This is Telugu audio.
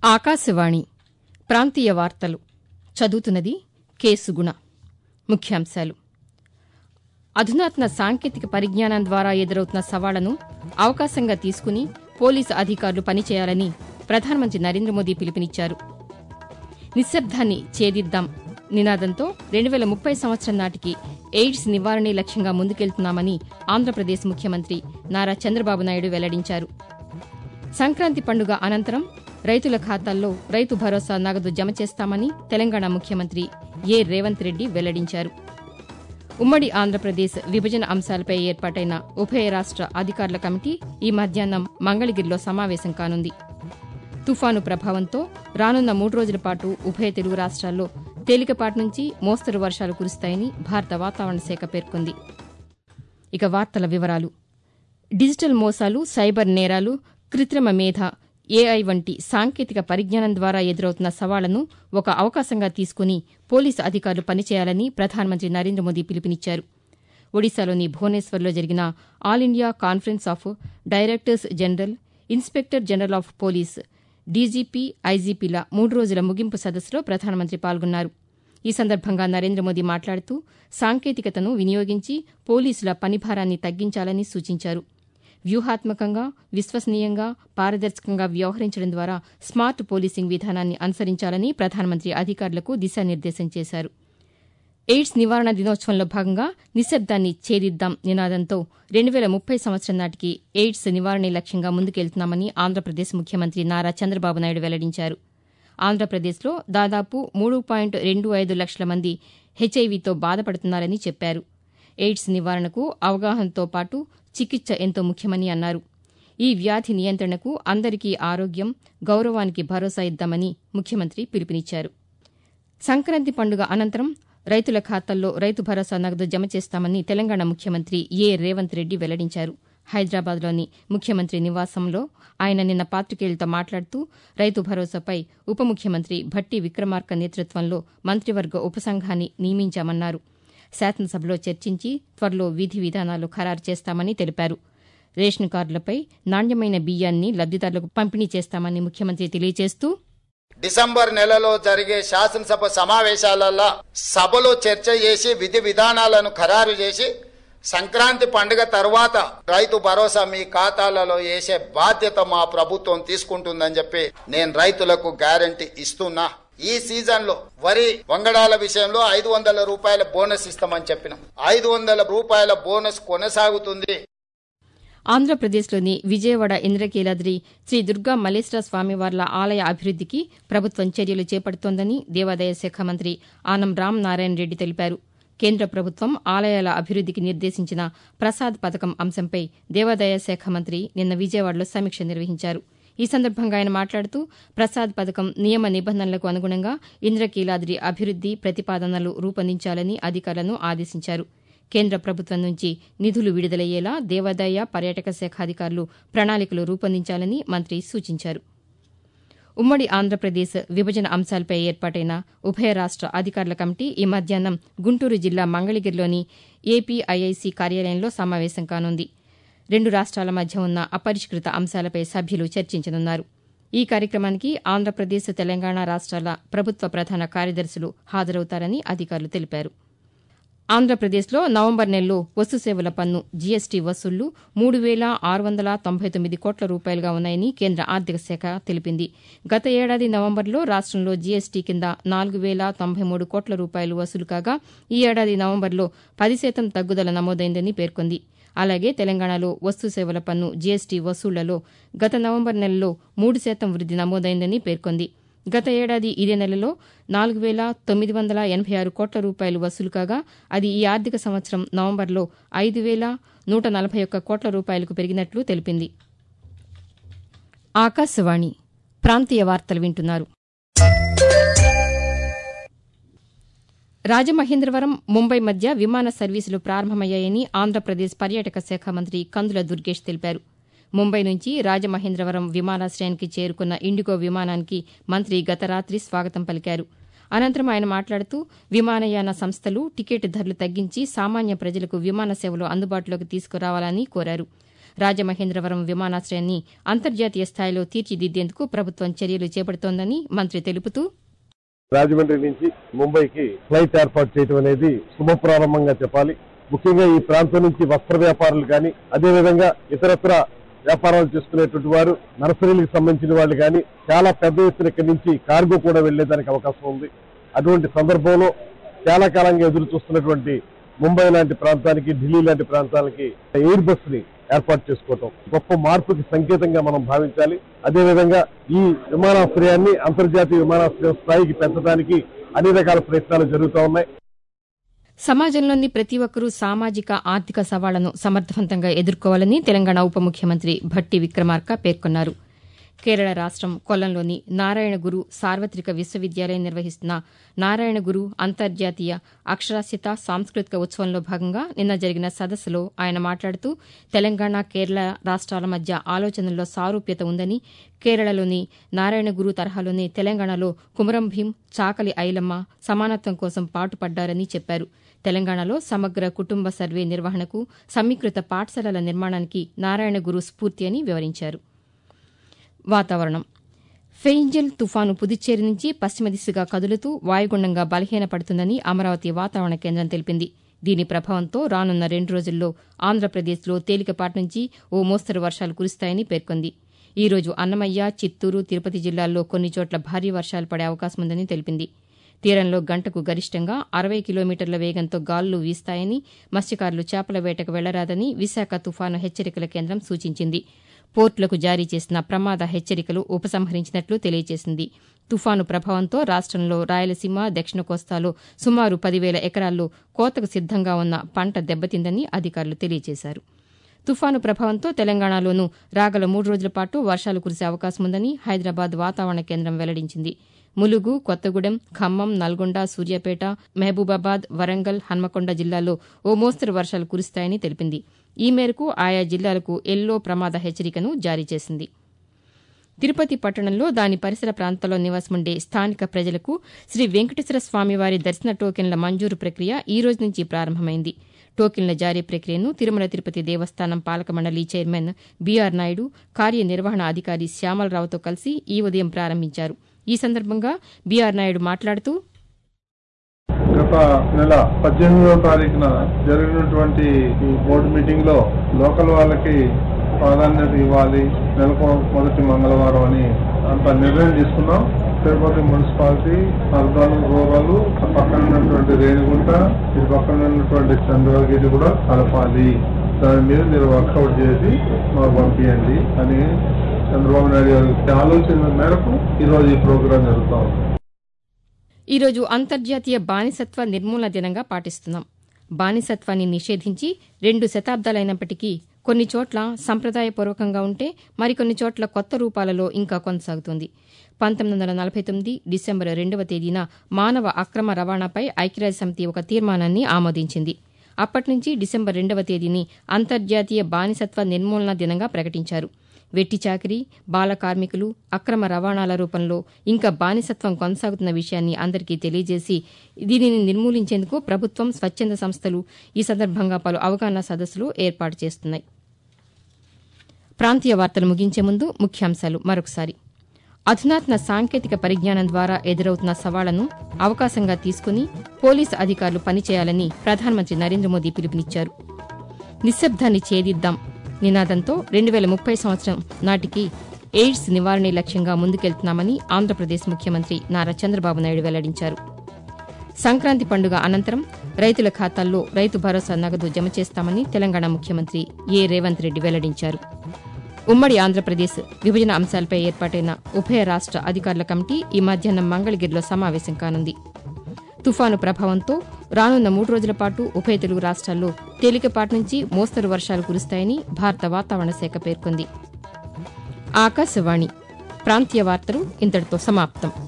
ఆకాశవాణి ప్రాంతీయ వార్తలు చదువుతున్నది కేసుగుణ. ముఖ్యాంశాలు: అధునాతన సాంకేతిక పరిజ్ఞానం ద్వారా ఎదురవుతున్న సవాళ్లను అవకాశంగా తీసుకుని పోలీసు అధికారులు పనిచేయాలని ప్రధానమంత్రి నరేంద్ర మోదీ పిలుపునిచ్చారు. నిశ్శబ్దాన్ని ఛేదిద్దాం నినాదంతో 2030 సంవత్సరం నాటికి ఎయిడ్స్ నివారణే లక్ష్యంగా ముందుకెళ్తున్నామని ఆంధ్రప్రదేశ్ ముఖ్యమంత్రి నారా చంద్రబాబు నాయుడు వెల్లడించారు. సంక్రాంతి పండుగ అనంతరం రైతుల ఖాతాల్లో రైతు భరోసా నగదు జమ చేస్తామని తెలంగాణ ముఖ్యమంత్రి రేవంత్ రెడ్డి వెల్లడించారు. ఉమ్మడి ఆంధ్రప్రదేశ్ విభజన అంశాలపై ఏర్పాటైన ఉభయ రాష్ట అధికారుల కమిటీ ఈ మధ్యాహ్నం మంగళగిరిలో సమావేశం కానుంది. తుఫాను ప్రభావంతో రానున్న 3 రోజుల పాటు ఉభయ తెలుగు రాష్ట్రాల్లో తేలికపాటి నుంచి మోస్తరు వర్షాలు కురుస్తాయని భారత వాతావరణ శాఖ పేర్కొంది. ఇక వార్తల వివరాలు. డిజిటల్ మోసాలు, సైబర్ నేరాలు, కృత్రిమ మేధ, ఏఐ వంటి సాంకేతిక పరిజ్ఞానం ద్వారా ఎదురవుతున్న సవాళ్లను ఒక అవకాశంగా తీసుకుని పోలీసు అధికారులు పనిచేయాలని ప్రధానమంత్రి నరేంద్ర మోదీ పిలుపునిచ్చారు. ఒడిశాలోని భువనేశ్వర్లో జరిగిన all India conference of directors general, inspector general of police, DGP, ఐజీపీల 3 రోజుల ముగింపు సదస్సులో ప్రధానమంత్రి పాల్గొన్నారు. ఈ సందర్భంగా నరేంద్ర మోదీ మాట్లాడుతూ సాంకేతికతను వినియోగించి పోలీసుల పనిభారాన్ని తగ్గించాలని సూచించారు. వ్యూహాత్మకంగా, విశ్వసనీయంగా, పారదర్శకంగా వ్యవహరించడం ద్వారా స్మార్ట్ పోలీసింగ్ విధానాన్ని అనుసరించాలని ప్రధానమంత్రి అధికారులకు దిశానిర్దేశం చేశారు. ఎయిడ్స్ నివారణ దినోత్సవంలో భాగంగా నిశ్శబ్దాన్ని ఛేదిద్దాం నినాదంతో 2030 సంవత్సరం నాటికి ఎయిడ్స్ నివారణే లక్ష్యంగా ముందుకెళ్తున్నామని ఆంధ్రప్రదేశ్ ముఖ్యమంత్రి నారా చంద్రబాబు నాయుడు వెల్లడించారు. ఆంధ్రప్రదేశ్లో దాదాపు 3.25 లక్షల మంది హెచ్ఐవీతో బాధపడుతున్నారని చెప్పారు. ఎయిడ్స్ నివారణకు అవగాహనతో పాటు చికిత్స ఎంతో ముఖ్యమని అన్నారు. ఈ వ్యాధి నియంత్రణకు అందరికీ ఆరోగ్యం, గౌరవానికి భరోసా ఇద్దామని ముఖ్యమంత్రి పిలుపునిచ్చారు. సంక్రాంతి పండుగ అనంతరం రైతుల ఖాతాల్లో రైతు భరోసా నగదు జమ చేస్తామని తెలంగాణ ముఖ్యమంత్రి రేవంత్ రెడ్డి వెల్లడించారు. హైదరాబాద్లోని ముఖ్యమంత్రి నివాసంలో ఆయన నిన్న పాతికేయులతో మాట్లాడుతూ రైతు భరోసాపై ఉప ముఖ్యమంత్రి భట్టి విక్రమార్క నేతృత్వంలో మంత్రివర్గ ఉపసంఘాన్ని నియమించామన్నారు. శాసనసభలో చర్చించి త్వరలో విధి విధానాలు ఖరారు చేస్తామని తెలిపారు. రేషన్ కార్డులపై నాణ్యమైన బియ్యాన్ని లబ్దిదారులకు పంపిణీ చేస్తామని ముఖ్యమంత్రి తెలియజేస్తూ, డిసెంబర్ నెలలో జరిగే శాసనసభ సమావేశాలలో సభలో చర్చ చేసి విధి విధానాలను ఖరారు చేసి సంక్రాంతి పండుగ తర్వాత రైతు భరోసా మీ ఖాతాలలో వేసే బాధ్యత మా ప్రభుత్వం తీసుకుంటుందని చెప్పి నేను రైతులకు గ్యారంటీ ఇస్తున్నా. ఈ సీజన్ లో వరి వంగడాల విషయంలో 500 రూపాయల బోనస్ ఇస్తామని చెప్పినాం. 500 రూపాయల బోనస్ కొనసాగుతుంది. ఆంధ్రప్రదేశ్లోని విజయవాడ ఇంద్రకీలాద్రి శ్రీ దుర్గా మల్లేశ్వర స్వామివార్ల ఆలయ అభివృద్దికి ప్రభుత్వం చర్యలు చేపడుతోందని దేవాదాయ శాఖ మంత్రి ఆనం రామనారాయణ రెడ్డి తెలిపారు. కేంద్ర ప్రభుత్వం ఆలయాల అభివృద్దికి నిర్దేశించిన ప్రసాద్ పథకం అంశంపై దేవాదాయ శాఖ మంత్రి నిన్న విజయవాడలో సమీక్ష నిర్వహించారు. ఈ సందర్భంగా ఆయన మాట్లాడుతూ ప్రసాద్ పథకం నియమ నిబంధనలకు అనుగుణంగా ఇంద్రకీలాద్రి అభివృద్ది ప్రతిపాదనలు రూపొందించాలని అధికారులను ఆదేశించారు. కేంద్ర ప్రభుత్వం నుంచి నిధులు విడుదలయ్యేలా దేవాదాయ, పర్యాటక శాఖ అధికారులు ప్రణాళికలు రూపొందించాలని మంత్రి సూచించారు. ఉమ్మడి ఆంధ్రప్రదేశ్ విభజన అంశాలపై ఏర్పాటైన ఉభయ రాష్ట అధికారుల కమిటీ ఈ మధ్యాహ్నం గుంటూరు జిల్లా మంగళగిరిలోని ఏపీఐఐసీ కార్యాలయంలో సమావేశం కానుంది. 2 రాష్ట్రాల మధ్య ఉన్న అపరిష్కృత అంశాలపై సభ్యులు చర్చించనున్నారు. ఈ కార్యక్రమానికి ఆంధ్రప్రదేశ్, తెలంగాణ రాష్ట్రాల ప్రభుత్వ ప్రధాన కార్యదర్శులు హాజరవుతారని అధికారులు తెలిపారు. ఆంధ్రప్రదేశ్లో నవంబర్ నెలలో వస్తుసేవల పన్ను జీఎస్టీ వసూళ్లు 3,699 కోట్ల రూపాయలుగా ఉన్నాయని కేంద్ర ఆర్థిక శాఖ తెలిపింది. గత ఏడాది నవంబర్లో రాష్టంలో జీఎస్టీ కింద 4,093 కోట్ల రూపాయలు వసూలు కాగా ఈ ఏడాది నవంబర్లో 10% తగ్గుదల నమోదైందని పేర్కొంది. అలాగే తెలంగాణలో వస్తుసేవల పన్ను జీఎస్టీ వసూళ్లలో గత నవంబర్ నెలలో 3% వృద్ది నమోదైందని పేర్కొంది. గత ఏడాది ఇదే నెలలో 4,986 కోట్ల రూపాయలు వసూలు కాగా అది ఈ ఆర్థిక సంవత్సరం నవంబర్లో 5,141 కోట్ల రూపాయలకు పెరిగినట్లు తెలిపింది. ఆకాశవాణి ప్రాంతీయ వార్తలు వింటున్నారు. రాజమహేంద్రవరం, ముంబై మధ్య విమాన సర్వీసులు ప్రారంభమయ్యాయని ఆంధ్రప్రదేశ్ పర్యాటక శాఖ మంత్రి కందుల దుర్గేష్ తెలిపారు. ముంబై నుంచి రాజమహేంద్రవరం విమానాశయానికి చేరుకున్న ఇండిగో విమానానికి మంత్రి గత రాతి స్వాగతం పలికారు. అనంతరం ఆయన మాట్లాడుతూ విమానయాన సంస్థలు టికెట్ ధరలు తగ్గించి సామాన్య ప్రజలకు విమాన సేవలు అందుబాటులోకి తీసుకురావాలని కోరారు. రాజమహేంద్రవరం విమానాశ్రయాన్ని అంతర్జాతీయ స్థాయిలో తీర్చిదిద్దేందుకు ప్రభుత్వం చర్యలు చేపడుతోందని మంత్రి తెలుపుతూ రాజమండ్రి నుంచి ముంబైకి ఫ్లైట్ ఏర్పాటు చేయడం అనేది శుభప్రారంభంగా చెప్పాలి. ముఖ్యంగా ఈ ప్రాంతం నుంచి వస్త్ర వ్యాపారులు కానీ, అదేవిధంగా ఇతరత్ర వ్యాపారాలు చేసుకునేటువంటి వారు, నర్సరీలకు సంబంధించిన వాళ్ళు కానీ చాలా పెద్ద ఎత్తున ఇక్కడి నుంచి కార్గో కూడా వెళ్లేదానికి అవకాశం ఉంది. అటువంటి సందర్భంలో చాలా కాలంగా ఎదురు చూస్తున్నటువంటి ముంబై లాంటి ప్రాంతానికి, ఢిల్లీ లాంటి ప్రాంతాలకి ఎయిర్ బస్ ని ఏర్పాటు చేసుకోవటం గొప్ప మార్పుకి సంకేతంగా మనం భావించాలి. అదేవిధంగా ఈ విమానాశ్రయాన్ని అంతర్జాతీయ విమానాశ్రయం స్థాయికి పెంచడానికి అన్ని రకాల ప్రయత్నాలు జరుగుతూ ఉన్నాయి. సమాజంలోని ప్రతి ఒక్కరూ సామాజిక ఆర్థిక సవాళ్లను సమర్థవంతంగా ఎదుర్కోవాలని తెలంగాణ ఉప ముఖ్యమంత్రి భట్టి విక్రమార్క పేర్కొన్నారు. కేరళ రాష్టం కొల్లంలోని నారాయణగురు సార్వతిక విశ్వవిద్యాలయం నిర్వహిస్తున్న నారాయణగురు అంతర్జాతీయ అక్షరాస్యత సాంస్కృతిక ఉత్సవంలో భాగంగా నిన్న జరిగిన సదస్సులో ఆయన మాట్లాడుతూ తెలంగాణ, కేరళ రాష్ట్రాల మధ్య ఆలోచనల్లో సారూప్యత ఉందని, కేరళలోని నారాయణగురు తరహాలోనే తెలంగాణలో కుమరం భీం, చాకలి ఐలమ్మ సమానత్వం కోసం పాటుపడ్డారని చెప్పారు. తెలంగాణలో సమగ్ర కుటుంబ సర్వే నిర్వహణకు, సమీకృత పాఠశాలల నిర్మాణానికి నారాయణగురు స్ఫూర్తి అని వివరించారు. వాతావరణం. ఫెయింజల్ తుఫాను పుదుచ్చేరి నుంచి పశ్చిమ దిశగా కదులుతూ వాయుగుండంగా బలహీనపడుతుందని అమరావతి వాతావరణ కేంద్రం తెలిపింది. దీని ప్రభావంతో రానున్న 2 రోజుల్లో ఆంధ్రప్రదేశ్లో తేలికపాటి నుంచి ఓ మోస్తరు వర్షాలు కురుస్తాయని పేర్కొంది. ఈ రోజు అన్నమయ్య, చిత్తూరు, తిరుపతి జిల్లాల్లో కొన్ని చోట్ల భారీ వర్షాలు పడే అవకాశం ఉందని తెలిపింది. తీరంలో గంటకు గరిష్టంగా 60 కిలోమీటర్ల వేగంతో గాలులు వీస్తాయని, మత్స్యకారులు చేపల వేటకు వెళ్లరాదని విశాఖ తుఫాను హెచ్చరికల కేంద్రం సూచించింది. పోర్టులకు జారీ చేసిన ప్రమాద హెచ్చరికలు ఉపసంహరించినట్లు తెలియజేసింది. తుఫాను ప్రభావంతో రాష్టంలో రాయలసీమ, దక్షిణ కోస్తాలో సుమారు 10,000 ఎకరాల్లో కోతకు సిద్దంగా ఉన్న పంట దెబ్బతిందని అధికారులు తెలియజేశారు. తుఫాను ప్రభావంతో తెలంగాణలోనూ రాగల 3 రోజుల పాటు వర్షాలు కురిసే అవకాశం ఉందని హైదరాబాద్ వాతావరణ కేంద్రం వెల్లడించింది. ములుగు, కొత్తగూడెం, ఖమ్మం, నల్గొండ, సూర్యాపేట, మహబూబాబాద్, వరంగల్, హన్మకొండ జిల్లాల్లో ఓ మోస్తరు వర్షాలు కురుస్తాయని తెలిపింది. ఈ మేరకు ఆయా జిల్లాలకు ఎల్లో ప్రమాద హెచ్చరికను జారీ చేసింది. తిరుపతి పట్టణంలో దాని పరిసర ప్రాంతాల్లో నివాసముండే స్థానిక ప్రజలకు శ్రీ వెంకటేశ్వర స్వామివారి దర్శన టోకెన్ల మంజూరు ప్రక్రియ ఈ రోజు నుంచి ప్రారంభమైంది. టోకెన్ల జారీ ప్రక్రియను తిరుమల తిరుపతి దేవస్థానం పాలక మండలి చైర్మన్ బీఆర్ నాయుడు, కార్యనిర్వహణ అధికారి శ్యామలరావుతో కలిసి ఈ ఉదయం ప్రారంభించారు. ఈ సందర్భంగా బీఆర్ నాయుడు మాట్లాడుతూ గత నెల 18వ తారీఖున జరిగినటువంటి ఈ బోర్డు మీటింగ్ లో లోకల్ వాళ్ళకి ప్రాధాన్యత ఇవ్వాలి, నెలకు మొదటి మంగళవారం అని అంత నిర్ణయం తీసుకున్నాం. తిరుపతి మున్సిపాలిటీ, అర్బన్, రూరల్, పక్కన ఉన్నటువంటి రేణిగుంట, ఇది పక్కన ఉన్నటువంటి చంద్రగిరి కూడా కలపాలి. దాని మీద మీరు వర్కౌట్ చేసి మాకు పంపించండి అని చంద్రబాబు నాయుడు గారి ఆలోచన మేరకు ఈరోజు ఈ ప్రోగ్రాం జరుగుతూ ఉంది. ఈరోజు అంతర్జాతీయ బానిసత్వ నిర్మూలన దినంగా పాటిస్తున్నాం. బానిసత్వాన్ని నిషేధించి 2 శతాబ్దాలైనప్పటికీ కొన్ని చోట్ల సంప్రదాయపూర్వకంగా ఉంటే మరికొన్ని చోట్ల కొత్త రూపాలలో ఇంకా కొనసాగుతోంది. 1949 డిసెంబర్ 2వ తేదీన మానవ అక్రమ రవాణాపై ఐక్యరాజ్యసమితి ఒక తీర్మానాన్ని ఆమోదించింది. అప్పటి నుంచి డిసెంబర్ 2వ తేదీని అంతర్జాతీయ బానిసత్వ నిర్మూలన దినంగా ప్రకటించారు. వెట్టి చాకిరీ, బాల కార్మికులు, అక్రమ రవాణాల రూపంలో ఇంకా బానిసత్వం కొనసాగుతున్న విషయాన్ని అందరికీ తెలియజేసి దీనిని నిర్మూలించేందుకు ప్రభుత్వం, స్వచ్ఛంద సంస్థలు ఈ సందర్భంగా పలు అవగాహన సదస్సులు ఏర్పాటు చేస్తున్నాయి. ప్రాంతీయ వార్తలు ముగించే ముందు ముఖ్యాంశాలు మరొకసారి. అధునాతన సాంకేతిక పరిజ్ఞానం ద్వారా ఎదురవుతున్న సవాళ్లను అవకాశంగా తీసుకుని పోలీసు అధికారులు పనిచేయాలని ప్రధానమంత్రి నరేంద్ర మోదీ పిలుపునిచ్చారు. నిశ్శబ్దాన్ని ఛేదిద్దాం నినాదంతో 2030 సంవత్సరం నాటికి ఎయిడ్స్ నివారణే లక్ష్యంగా ముందుకెళ్తున్నామని ఆంధ్రప్రదేశ్ ముఖ్యమంత్రి నారా చంద్రబాబు నాయుడు వెల్లడించారు. సంక్రాంతి పండుగ అనంతరం రైతుల ఖాతాల్లో రైతు భరోసా నగదు జమ చేస్తామని తెలంగాణ ముఖ్యమంత్రి ఏ రేవంత్ రెడ్డి వెల్లడించారు. ఉమ్మడి ఆంధ్రప్రదేశ్ విభజన అంశాలపై ఏర్పాటైన ఉభయ రాష్ట అధికారుల కమిటీ ఈ మధ్యాహ్నం మంగళగిరిలో సమావేశం కానుంది. తుఫాను ప్రభావంతో రానున్న 3 రోజుల పాటు ఉభయ తెలుగు రాష్ట్రాల్లో తేలికపాటి నుంచి మోస్తరు వర్షాలు కురుస్తాయని భారత వాతావరణ శాఖ పేర్కొంది. ఆకాశవాణి ప్రాంతీయ వార్తలు ఇంతటితో సమాప్తం.